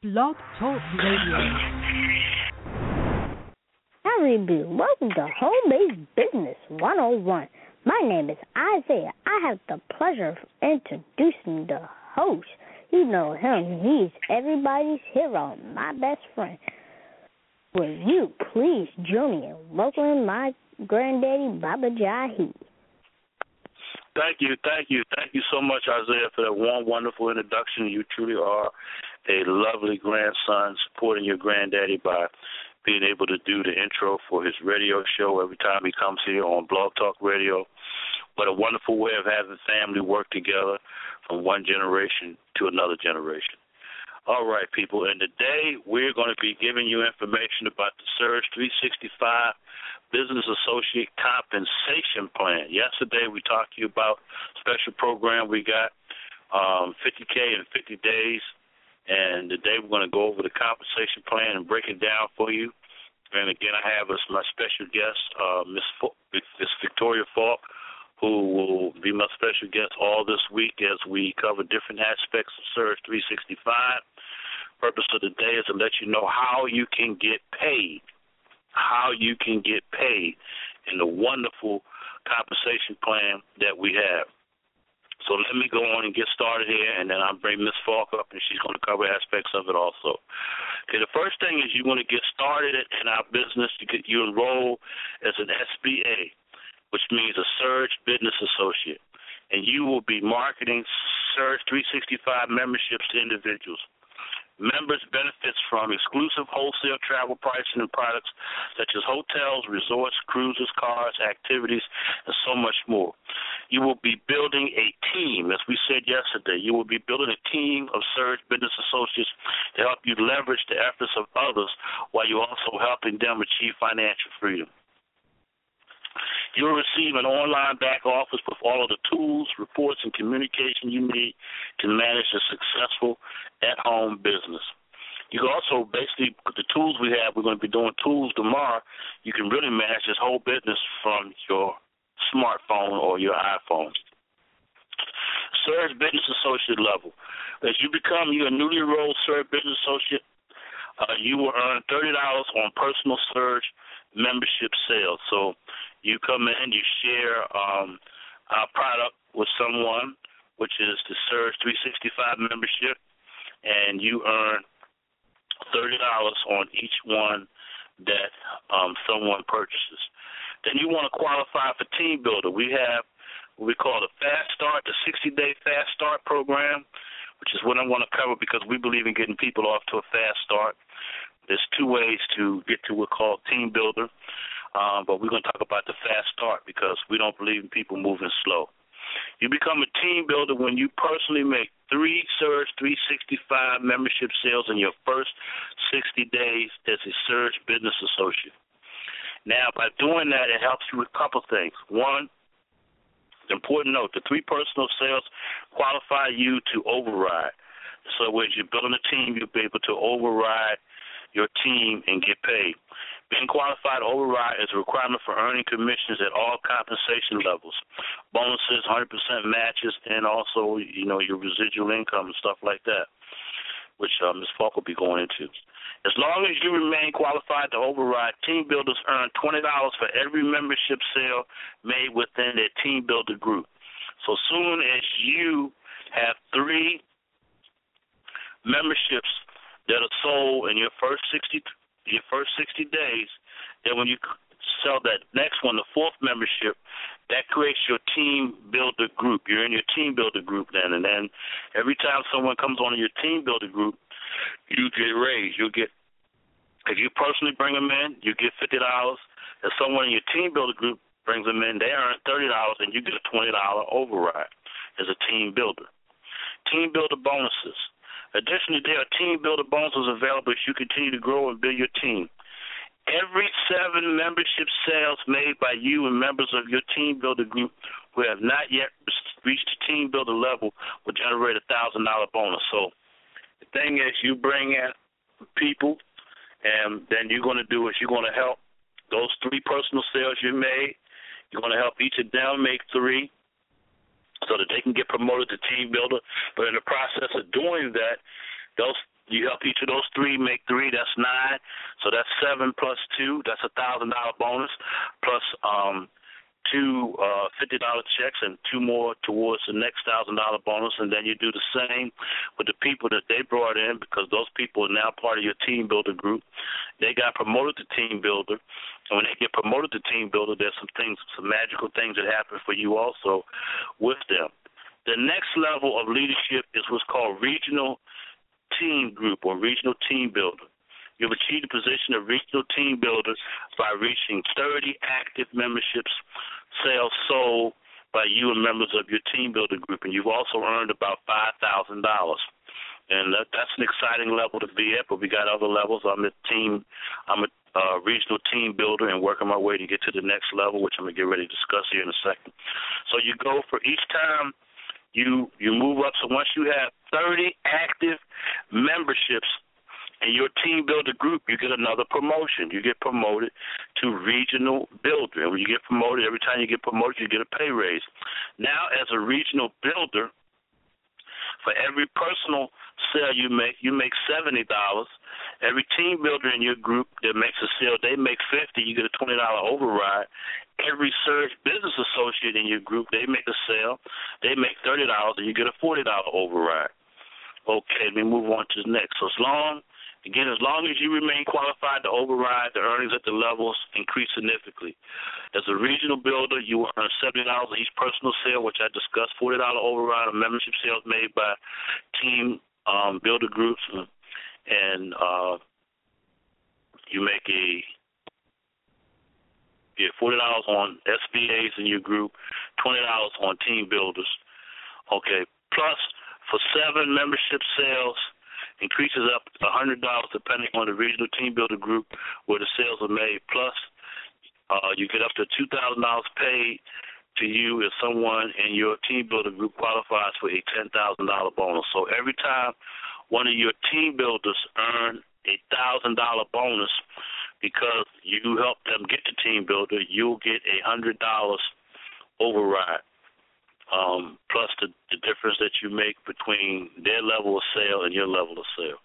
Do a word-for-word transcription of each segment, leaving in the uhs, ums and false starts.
Blog Talk Radio. Howdy, Bill. Welcome to Home-Based Business one oh one. My name is Isaiah. I have the pleasure of introducing the host. You know him. He's everybody's hero, my best friend. Will you please join me in welcoming my granddaddy, Baba Jahi? Thank you, thank you, thank you so much, Isaiah, for that warm, wonderful introduction. You truly are a lovely grandson, supporting your granddaddy by being able to do the intro for his radio show every time he comes here on Blog Talk Radio. What a wonderful way of having family work together from one generation to another generation. All right, people, and today we're going to be giving you information about the Surge three sixty-five Business Associate Compensation Plan. Yesterday we talked to you about a special program we got, um, fifty K in fifty days, and today we're going to go over the compensation plan and break it down for you. And again, I have as my special guest, uh, Miss F- Miss Victoria Falk, who will be my special guest all this week as we cover different aspects of Surge three sixty-five. Purpose of the day is to let you know how you can get paid, how you can get paid in the wonderful compensation plan that we have. So let me go on and get started here, and then I'll bring Miss Falk up, and she's going to cover aspects of it also. Okay, the first thing is you want to get started in our business. You get you enroll as an S B A, which means a Surge Business Associate, and you will be marketing Surge three sixty-five memberships to individuals. Members benefits from exclusive wholesale travel pricing and products such as hotels, resorts, cruises, cars, activities, and so much more. You will be building a team, as we said yesterday. You will be building a team of Surge Business Associates to help you leverage the efforts of others while you're also helping them achieve financial freedom. You'll receive an online back office with all of the tools, reports, and communication you need to manage a successful at-home business. You can also basically, with the tools we have, we're going to be doing tools tomorrow. You can really manage this whole business from your smartphone or your iPhone. Surge Business Associate level. As you become your newly enrolled Surge Business Associate, uh, you will earn thirty dollars on personal Surge membership sales. So you come in, you share um, our product with someone, which is the Surge three sixty-five membership, and you earn thirty dollars on each one that um, someone purchases. Then you want to qualify for Team Builder. We have what we call the Fast Start, the sixty-day Fast Start program, which is what I want to cover because we believe in getting people off to a fast start. There's two ways to get to what's called Team Builder, um, but we're going to talk about the Fast Start because we don't believe in people moving slow. You become a Team Builder when you personally make three Surge three sixty-five membership sales in your first sixty days as a Surge Business Associate. Now, by doing that, it helps you with a couple things. One, the important note, the three personal sales qualify you to override. So as you're building a team, you'll be able to override your team and get paid. Being qualified to override is a requirement for earning commissions at all compensation levels, bonuses, one hundred percent matches, and also, you know, your residual income and stuff like that, which uh, Miz Falk will be going into. As long as you remain qualified to override, team builders earn twenty dollars for every membership sale made within their team builder group. So soon as you have three memberships that are sold in your first sixty your first sixty days, then when you sell that next one, the fourth membership, that creates your team builder group. You're in your team builder group then, and then every time someone comes on in your team builder group, you get raised. You'll get, if you personally bring them in, you get fifty dollars. If someone in your team builder group brings them in, they earn thirty dollars, and you get a twenty dollars override as a team builder. Team builder bonuses. Additionally, there are team builder bonuses available as you continue to grow and build your team. Every seven membership sales made by you and members of your team builder group who have not yet reached the team builder level will generate a one thousand dollars bonus. So the thing is, you bring in people, and then you're going to do is you're going to help those three personal sales you made. You're going to help each of them make three, so that they can get promoted to team builder. But in the process of doing that, those You help each of those three make three, that's nine. So that's seven plus two, that's a one thousand dollars bonus, plus um, two uh, fifty dollars checks and two more towards the next one thousand dollars bonus. And then you do the same with the people that they brought in, because those people are now part of your team builder group. They got promoted to team builder. And when they get promoted to team builder, there's some things, some magical things that happen for you also with them. The next level of leadership is what's called regional team group or regional team builder. You've achieved the position of regional team builder by reaching thirty active memberships, sales sold by you and members of your team builder group, and you've also earned about five thousand dollars. And that, that's an exciting level to be at, but we got other levels. I'm a team, I'm a uh, regional team builder and working my way to get to the next level, which I'm going to get ready to discuss here in a second. So you go for each time You you move up. So once you have thirty active memberships in your team builder group, you get another promotion. You get promoted to regional builder. And when you get promoted, every time you get promoted, you get a pay raise. Now, as a regional builder, for every personal sale you make, you make seventy dollars. Every team builder in your group that makes a sale, they make fifty dollars. You get a twenty dollars override. Every Surge business associate in your group, they make a sale, they make thirty dollars, and you get a forty dollars override. Okay, let me move on to the next. So as long, again, as long as you remain qualified to override, the earnings at the levels increase significantly. As a regional builder, you will earn seventy dollars on each personal sale, which I discussed, forty dollars override on membership sales made by team um, builder groups, and, and uh, you make a You get forty dollars on S B As in your group, twenty dollars on team builders. Okay, plus for seven membership sales, increases up to one hundred dollars depending on the regional team builder group where the sales are made. Plus, uh, you get up to two thousand dollars paid to you if someone in your team builder group qualifies for a ten thousand dollars bonus. So every time one of your team builders earn a one thousand dollars bonus, because you help them get to team builder, you'll get a one hundred dollars override, um, plus the, the difference that you make between their level of sale and your level of sale.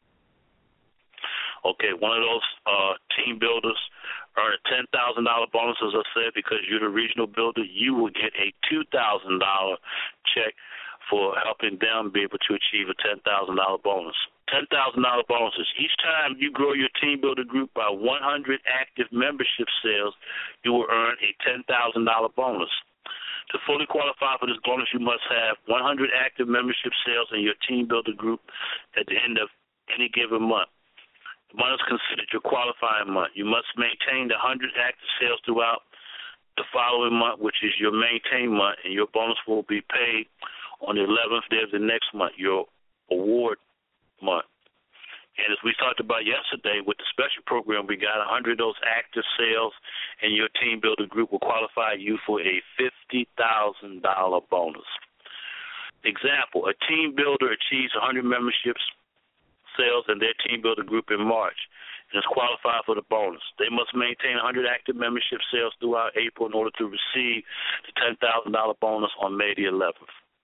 Okay, one of those uh, team builders earn a ten thousand dollars bonus, as I said, because you're the regional builder. You will get a two thousand dollars check for helping them be able to achieve a ten thousand dollars bonus. ten thousand dollars bonuses. Each time you grow your team builder group by one hundred active membership sales, you will earn a ten thousand dollars bonus. To fully qualify for this bonus, you must have one hundred active membership sales in your team builder group at the end of any given month. The month is considered your qualifying month. You must maintain the one hundred active sales throughout the following month, which is your maintain month, and your bonus will be paid on the eleventh day of the next month, your award month. And as we talked about yesterday, with the special program, we got one hundred of those active sales, and your team builder group will qualify you for a fifty thousand dollars bonus. Example, a team builder achieves one hundred memberships sales in their team builder group in March and is qualified for the bonus. They must maintain one hundred active membership sales throughout April in order to receive the ten thousand dollars bonus on May the eleventh.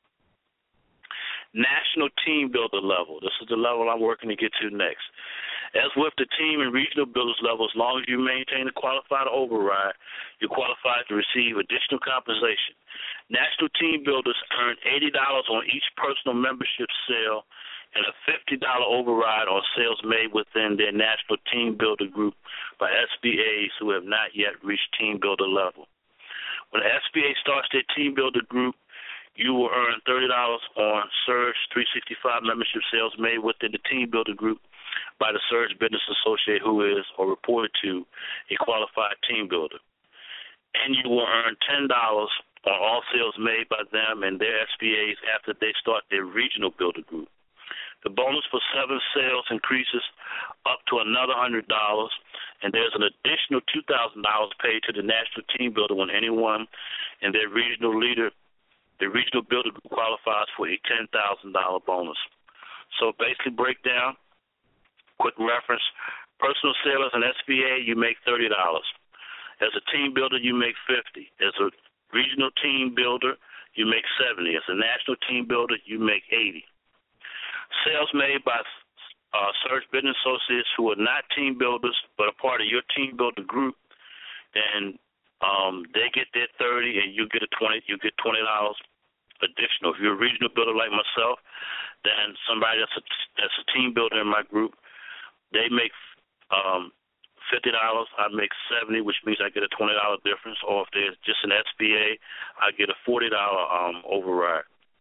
National team builder level. This is the level I'm working to get to next. As with the team and regional builders level, as long as you maintain a qualified override, you're qualified to receive additional compensation. National team builders earn eighty dollars on each personal membership sale and a fifty dollars override on sales made within their national team builder group by S B As who have not yet reached team builder level. When the S B A starts their team builder group, you will earn thirty dollars on Surge three sixty-five membership sales made within the team builder group by the Surge business associate who is or reported to a qualified team builder. And you will earn ten dollars on all sales made by them and their S B As after they start their regional builder group. The bonus for seven sales increases up to another one hundred dollars, and there's an additional two thousand dollars paid to the national team builder when anyone in their regional leader The regional builder group qualifies for a ten thousand dollars bonus. So basically break down, quick reference, personal sales and S B A, you make thirty dollars. As a team builder, you make fifty dollars. As a regional team builder, you make seventy dollars. As a national team builder, you make eighty dollars. Sales made by uh, Surge Business Associates who are not team builders but a part of your team builder group, then um, they get their thirty and you get a twenty. You get twenty dollars additional. If you're a regional builder like myself, then somebody that's a, that's a team builder in my group, they make um, fifty dollars. I make seventy, which means I get a twenty dollar difference. Or if there's just an S B A, I get a forty dollar um, override.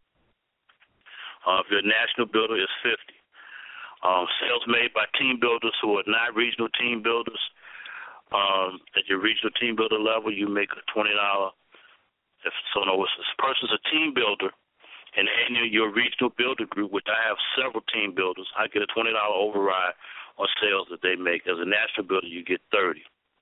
Uh, if you're a national builder, it's fifty. Um, sales made by team builders who are not regional team builders, um, at your regional team builder level, you make a twenty dollar. If so, no, if this person's a team builder, and in your regional builder group, which I have several team builders, I get a twenty dollar override on sales that they make. As a national builder, you get thirty.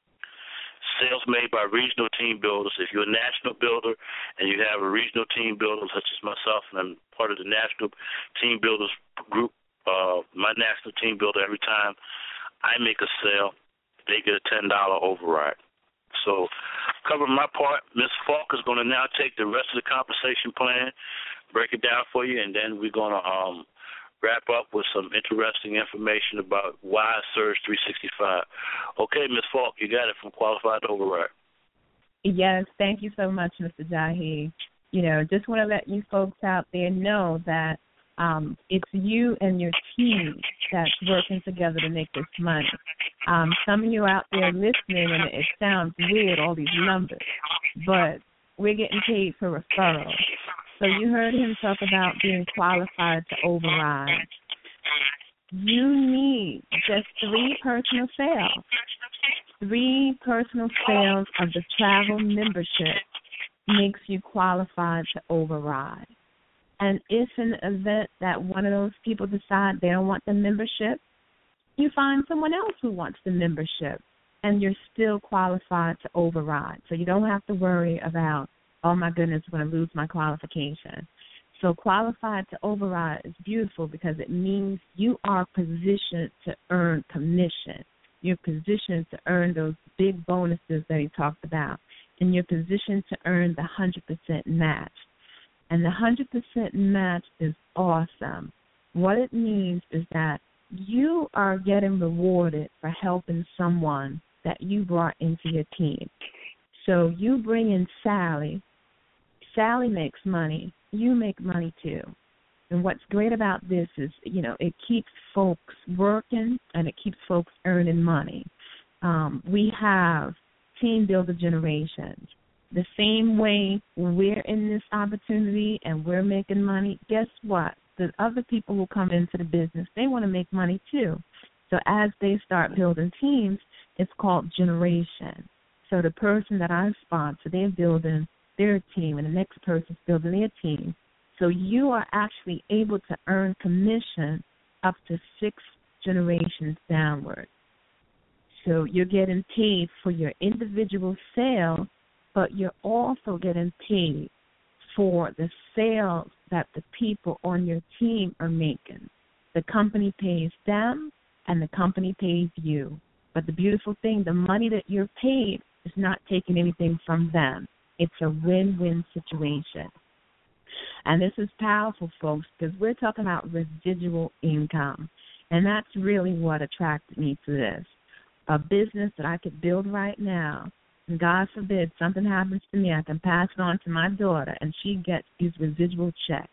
Sales made by regional team builders. If you're a national builder and you have a regional team builder, such as myself, and I'm part of the national team builders group, uh, my national team builder, every time I make a sale, they get a ten dollar override. So, covering my part, Miz Falk is going to now take the rest of the compensation plan, break it down for you, and then we're going to um, wrap up with some interesting information about why Surge three sixty-five. Okay, Miz Falk, you got it from Qualified Override. Yes, thank you so much, Mister Jahi. You know, just want to let you folks out there know that um, it's you and your team that's working together to make this money. Um, some of you out there listening, and it sounds weird, all these numbers, but we're getting paid for referrals. So you heard him talk about being qualified to override. You need just three personal sales. Three personal sales of the travel membership makes you qualified to override. And if in the event that one of those people decide they don't want the membership, you find someone else who wants the membership, and you're still qualified to override. So you don't have to worry about, oh, my goodness, I'm going to lose my qualification. So qualified to override is beautiful because it means you are positioned to earn commission. You're positioned to earn those big bonuses that he talked about, and you're positioned to earn the one hundred percent match. And the one hundred percent match is awesome. What it means is that you are getting rewarded for helping someone that you brought into your team. So you bring in Sally. Sally makes money. You make money too. And what's great about this is, you know, it keeps folks working and it keeps folks earning money. Um, we have team builder generations. The same way we're in this opportunity and we're making money, guess what? The other people who come into the business, they want to make money too. So as they start building teams, it's called generation. So the person that I sponsor, they're building their team, and the next person's building their team. So you are actually able to earn commission up to six generations downward. So you're getting paid for your individual sale, but you're also getting paid for the sales that the people on your team are making. The company pays them, and the company pays you. But the beautiful thing, the money that you're paid is not taking anything from them. It's a win-win situation. And this is powerful, folks, because we're talking about residual income. And that's really what attracted me to this. A business that I could build right now, and God forbid something happens to me, I can pass it on to my daughter, and she gets these residual checks.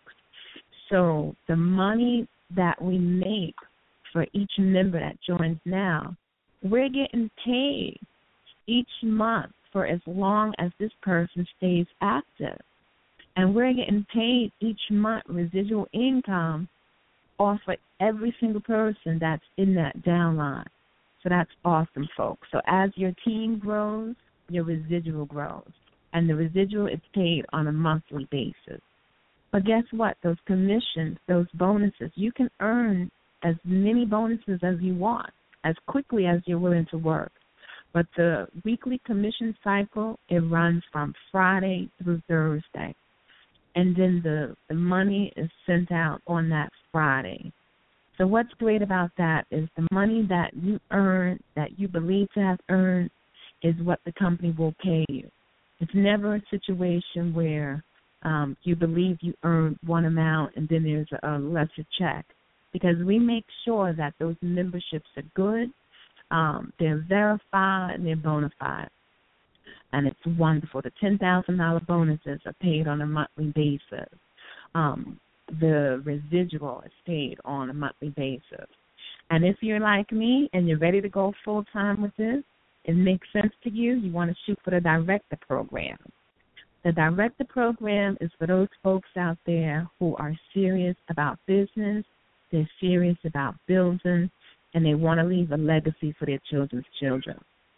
So the money that we make for each member that joins now, we're getting paid each month for as long as this person stays active. And we're getting paid each month residual income off of every single person that's in that downline. So that's awesome, folks. So as your team grows, your residual grows. And the residual is paid on a monthly basis. But guess what? Those commissions, those bonuses, you can earn as many bonuses as you want, as quickly as you're willing to work. But the weekly commission cycle, it runs from Friday through Thursday. And then the, the money is sent out on that Friday. So what's great about that is the money that you earn, that you believe to have earned, is what the company will pay you. It's never a situation where um, you believe you earned one amount and then there's a lesser check. because we make sure that those memberships are good, um, they're verified, and they're bona fide. And it's wonderful. The ten thousand dollars bonuses are paid on a monthly basis. Um, the residual is paid on a monthly basis. And if you're like me and you're ready to go full-time with this, it makes sense to you, you want to shoot for the director program. The director program is for those folks out there who are serious about business, they're serious about building, and they want to leave a legacy for their children's children.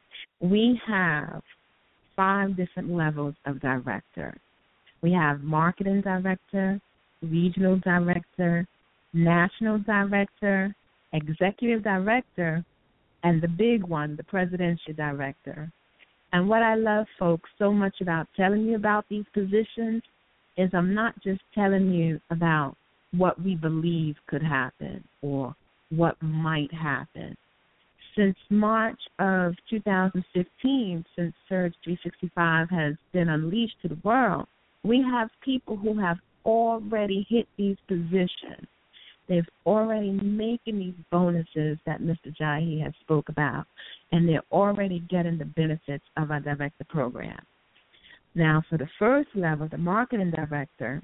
We have five different levels of director. We have marketing director, regional director, national director, executive director, and the big one, the presidential director. And what I love, folks, so much about telling you about these positions is I'm not just telling you about what we believe could happen or what might happen. Since March of two thousand fifteen, since Surge three sixty-five has been unleashed to the world, we have people who have already hit these positions. They've already making these bonuses that Mister Jahi has spoke about, and they're already getting the benefits of our director program. Now, for the first level, the marketing director,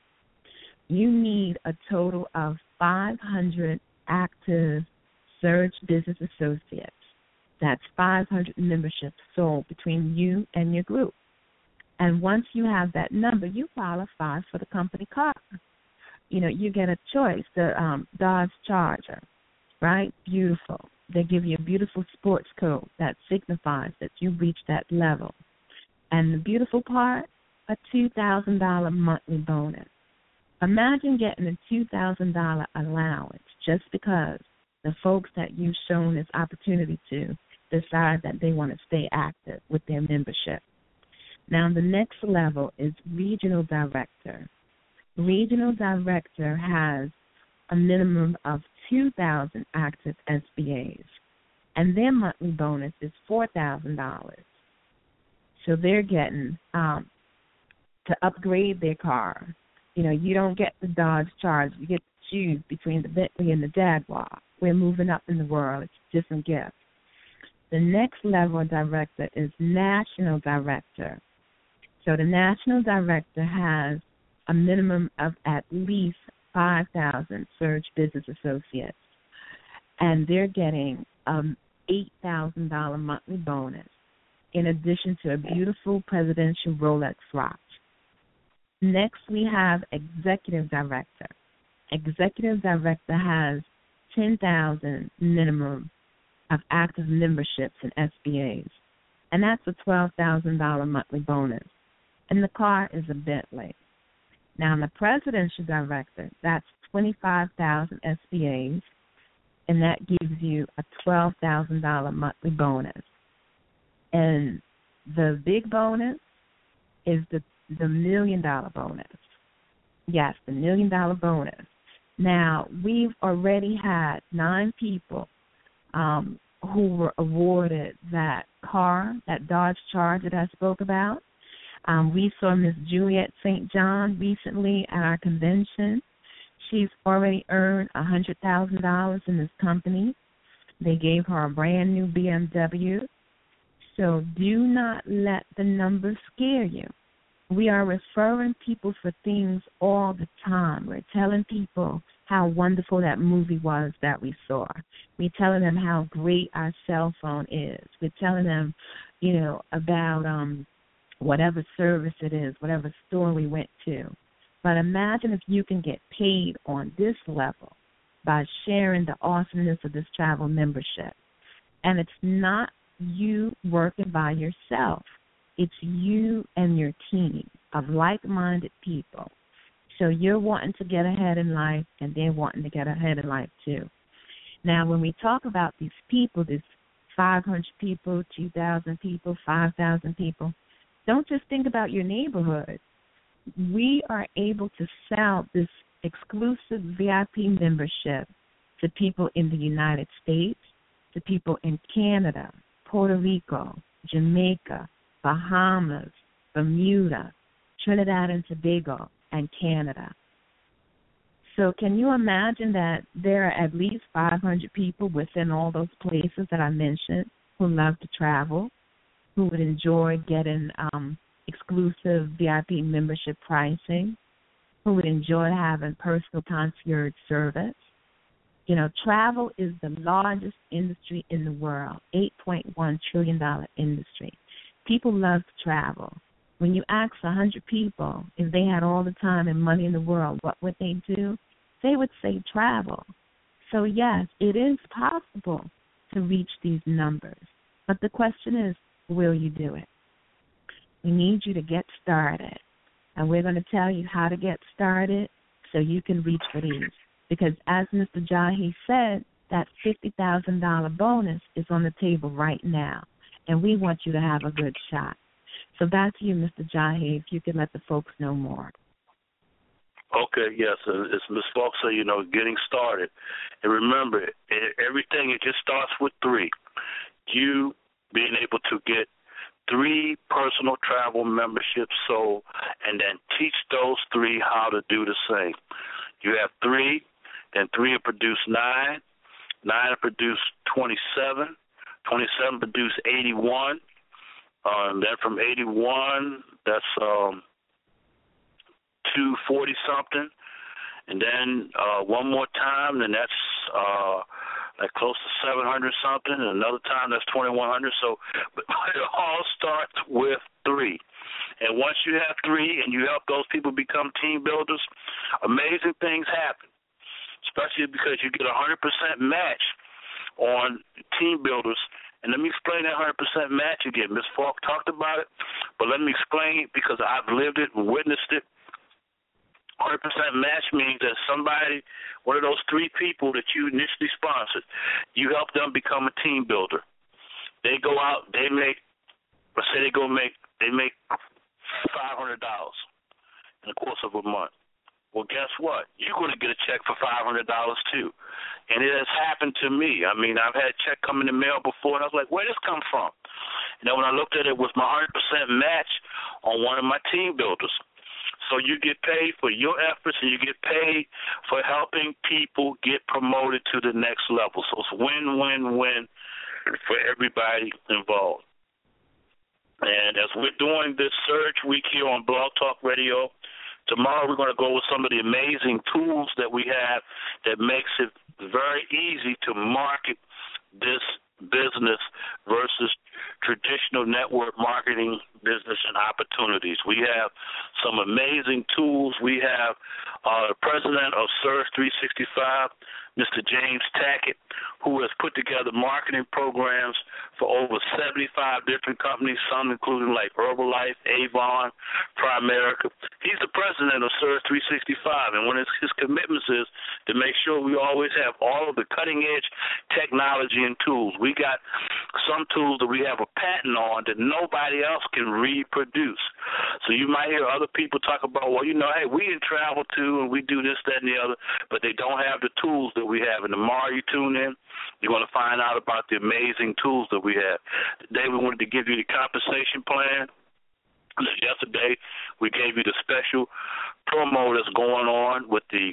you need a total of five hundred active Surge Business Associates. That's five hundred memberships sold between you and your group. And once you have that number, you qualify for the company car. You know, you get a choice, the um, Dodge Charger, right? Beautiful. They give you a beautiful sports coat that signifies that you've reached that level. And the beautiful part, a two thousand dollars monthly bonus. Imagine getting a two thousand dollars allowance just because the folks that you've shown this opportunity to decide that they want to stay active with their membership. Now, the next level is regional director. Regional director has a minimum of two thousand active S B As, and their monthly bonus is four thousand dollars. So they're getting um, to upgrade their car. You know, you don't get the Dodge Charger. You get to choose between the Bentley and the Jaguar. We're moving up in the world. It's a different gift. The next level of director is national director. So the national director has a minimum of at least five thousand Surge Business Associates, and they're getting um eight thousand dollars monthly bonus in addition to a beautiful presidential Rolex watch. Next, we have executive director. Executive director has ten thousand minimum of active memberships in S B As, and that's a twelve thousand dollars monthly bonus, and the car is a Bentley. Now, the presidential director, that's twenty-five thousand S B As, and that gives you a twelve thousand dollars monthly bonus. And the big bonus is the the million-dollar bonus. Yes, the million-dollar bonus. Now, we've already had nine people um, who were awarded that car, that Dodge Charger that I spoke about. Um, we saw Miss Juliet Saint John recently at our convention. She's already earned one hundred thousand dollars in this company. They gave her a brand new B M W. So do not let the numbers scare you. We are referring people for things all the time. We're telling people how wonderful that movie was that we saw. We're telling them how great our cell phone is. We're telling them, you know, about um, whatever service it is, whatever store we went to. But imagine if you can get paid on this level by sharing the awesomeness of this travel membership. And it's not you working by yourself. It's you and your team of like-minded people. So you're wanting to get ahead in life, and they're wanting to get ahead in life too. Now, when we talk about these people, this five hundred people, two thousand people, five thousand people, don't just think about your neighborhood. We are able to sell this exclusive V I P membership to people in the United States, to people in Canada, Puerto Rico, Jamaica, Bahamas, Bermuda, Trinidad and Tobago, and Canada. So can you imagine that there are at least five hundred people within all those places that I mentioned who love to travel, who would enjoy getting um, exclusive V I P membership pricing, who would enjoy having personal concierge service? You know, travel is the largest industry in the world, eight point one trillion dollars industry. People love to travel. When you ask one hundred people if they had all the time and money in the world, what would they do? They would say travel. So, yes, it is possible to reach these numbers. But the question is, will you do it? We need you to get started. And we're going to tell you how to get started so you can reach for these. Because as Mister Jahi said, that fifty thousand dollars bonus is on the table right now, and we want you to have a good shot. So back to you, Mister Jahi, if you could let the folks know more. Okay, yes, as Miz Falk said, you know, getting started. And remember, everything, it just starts with three. You being able to get three personal travel memberships sold and then teach those three how to do the same. You have three. Then three will produce nine. Nine will produce twenty-seven. twenty-seven produce eighty-one. Uh, and then from eighty-one, that's um, two forty-something. And then uh, one more time, then that's uh, like close to seven hundred something. And another time, that's twenty-one hundred. So but it all starts with three. And once you have three and you help those people become team builders, amazing things happen. Especially because you get a one hundred percent match on team builders. And let me explain that one hundred percent match again. Miz Falk talked about it, but let me explain it because I've lived it and witnessed it. one hundred percent match means that somebody, one of those three people that you initially sponsored, you help them become a team builder. They go out, they make, let's say they go make, they make five hundred dollars in the course of a month. Well, guess what? You're going to get a check for five hundred dollars too. And it has happened to me. I mean, I've had a check come in the mail before, and I was like, where did this come from? And then when I looked at it, it was my one hundred percent match on one of my team builders. So you get paid for your efforts, and you get paid for helping people get promoted to the next level. So it's win-win-win for everybody involved. And as we're doing this Surge Week here on Blog Talk Radio, tomorrow we're going to go with some of the amazing tools that we have that makes it very easy to market this business versus traditional network marketing business and opportunities. We have some amazing tools. We have uh, the president of Surge three sixty-five, Mister James Tackett, who has put together marketing programs for over seventy-five different companies, some including like Herbalife, Avon, Primerica. He's the president of Surge three sixty-five, and one of his commitments is to make sure we always have all of the cutting-edge technology and tools. We got some tools that we have a patent on that nobody else can reproduce. So you might hear other people talk about, well, you know, hey, we can travel too, and we do this, that, and the other, but they don't have the tools that we have. And tomorrow you tune in, you're going to find out about the amazing tools that we have. Today we wanted to give you the compensation plan. Yesterday we gave you the special promo that's going on with the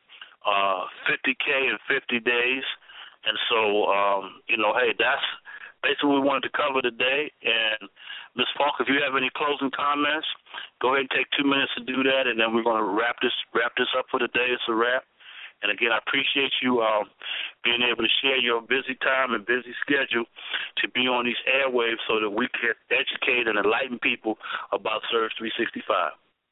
uh, fifty K in fifty days. And so, um, you know, hey, that's basically what we wanted to cover today. And Miz Falk, if you have any closing comments, go ahead and take two minutes to do that, and then we're going to wrap this wrap this up for the day. It's a wrap. And again, I appreciate you um, being able to share your busy time and busy schedule to be on these airwaves so that we can educate and enlighten people about Surge three sixty-five.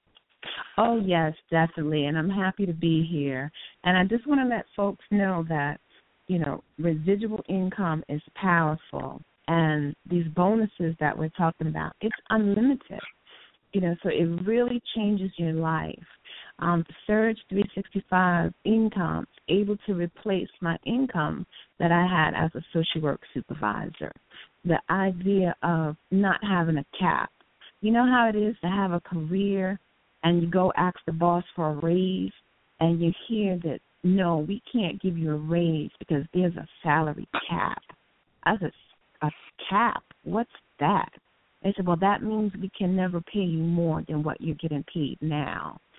Oh, yes, definitely, and I'm happy to be here. And I just want to let folks know that, you know, residual income is powerful, and these bonuses that we're talking about, it's unlimited, you know, so it really changes your life. Um, Surge three sixty-five income is able to replace my income that I had as a social work supervisor. The idea of not having a cap. You know how it is to have a career and you go ask the boss for a raise and you hear that, no, we can't give you a raise because there's a salary cap. I said, a cap? What's that? They said, well, that means we can never pay you more than what you're getting paid now.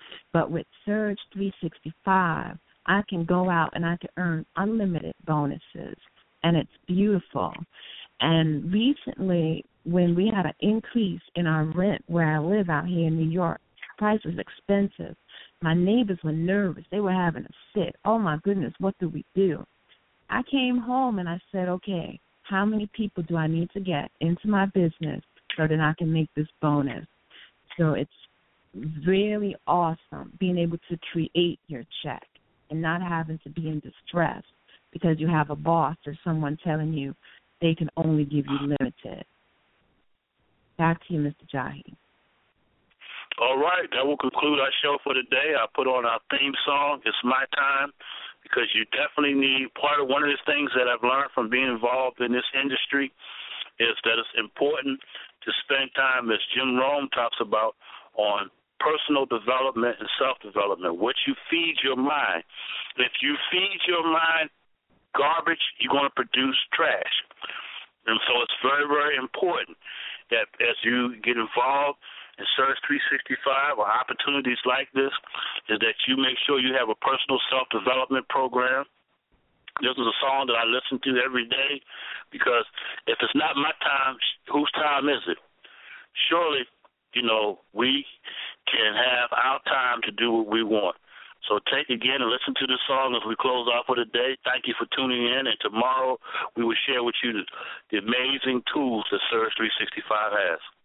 But with Surge three sixty-five, I can go out and I can earn unlimited bonuses, and it's beautiful. And recently, when we had an increase in our rent where I live out here in New York, price was expensive. My neighbors were nervous. They were having a fit. Oh, my goodness, what do we do? I came home and I said, okay, how many people do I need to get into my business so that I can make this bonus? So it's really awesome being able to create your check and not having to be in distress because you have a boss or someone telling you they can only give you limited. Back to you, Mister Jahi. All right, that will conclude our show for today. I put on our theme song, It's My Time, because you definitely need, part of one of the things that I've learned from being involved in this industry is that it's important to spend time, as Jim Rome talks about, on personal development and self-development, what you feed your mind. If you feed your mind garbage, you're going to produce trash. And so it's very, very important that as you get involved in Surge three sixty-five or opportunities like this, is that you make sure you have a personal self-development program. This is a song that I listen to every day because if it's not my time, whose time is it? Surely, you know, we can have our time to do what we want. So take again and listen to this song as we close off for the day. Thank you for tuning in, and tomorrow we will share with you the, the amazing tools that Surge three sixty-five has.